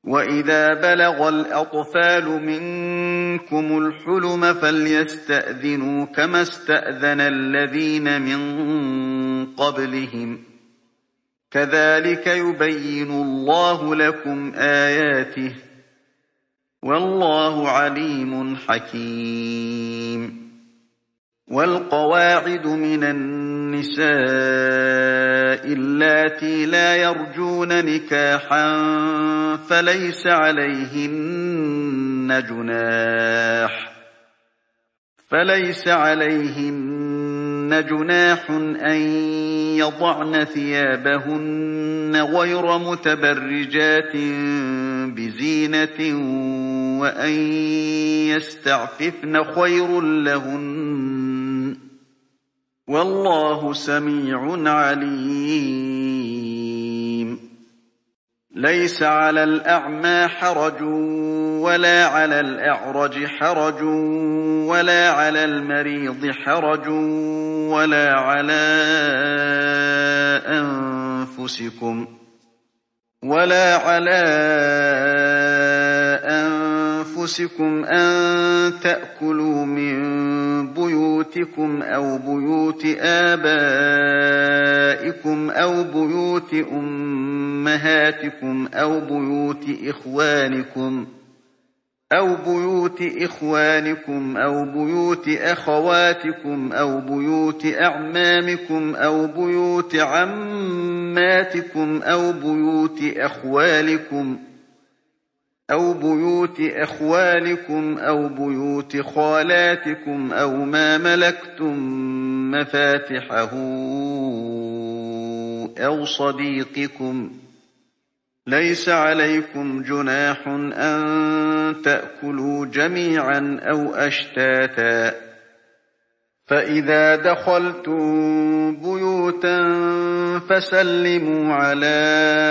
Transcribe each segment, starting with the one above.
وَإِذَا بَلَغَ الْأَطْفَالُ مِنكُمُ الْحُلُمَ فَلْيَسْتَأْذِنُوا كَمَا اسْتَأْذَنَ الَّذِينَ مِن قَبْلِهِمْ ۚ كَذَٰلِكَ يُبَيِّنُ اللَّهُ لَكُمْ آيَاتِهِ ۗ وَاللَّهُ عَلِيمٌ حَكِيمٌ. وَالْقَوَاعِدُ مِنَ النِّسَاءِ اللَّاتِي لَا يَرْجُونَ نِكَاحًا فَلَيْسَ عَلَيْهِنَّ جُنَاحٌ أَن يَضَعْنَ ثِيَابَهُنَّ غَيْرَ مُتَبَرِّجَاتٍ بِزِينَةٍ ۖ وَأَن يَسْتَعْفِفْنَ خَيْرٌ لَّهُنَّ ۗ وَاللَّهُ سَمِيعٌ عَلِيمٌ. لَيْسَ عَلَى الْأَعْمَىٰ حَرَجٌ وَلَا عَلَى الْأَعْرَجِ حَرَجٌ وَلَا عَلَى الْمَرِيضِ حَرَجٌ وَلَا عَلَىٰ أَنفُسِكُمْ أَن تَأْكُلُوا مِن بُيُوتِكُمْ أَوْ بُيُوتِ آبَائِكُمْ أَوْ بُيُوتِ أُمَّهَاتِكُمْ أَوْ بُيُوتِ إِخْوَانِكُمْ أَوْ بُيُوتِ أَخَوَاتِكُمْ أَوْ بُيُوتِ أَعْمَامِكُمْ أَوْ بُيُوتِ عَمَّاتِكُمْ أَوْ بُيُوتِ أَخْوَالِكُمْ أَوْ بُيُوتِ خَالَاتِكُمْ أَوْ مَا مَلَكْتُم مَّفَاتِحَهُ أَوْ صَدِيقِكُمْ ۚ لَيْسَ عَلَيْكُمْ جُنَاحٌ أَن تَأْكُلُوا جَمِيعًا أَوْ أَشْتَاتًا ۚ فَإِذَا دَخَلْتُم بُيُوتًا فَسَلِّمُوا عَلَىٰ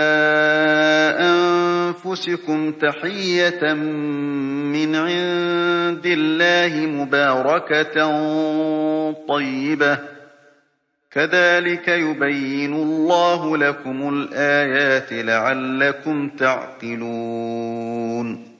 أَنفُسِكُمْ تَحِيَّةً مِّنْ عِندِ اللَّهِ مُبَارَكَةً طَيِّبَةً ۚ كَذَٰلِكَ يُبَيِّنُ اللَّهُ لَكُمُ الْآيَاتِ لَعَلَّكُمْ تَعْقِلُونَ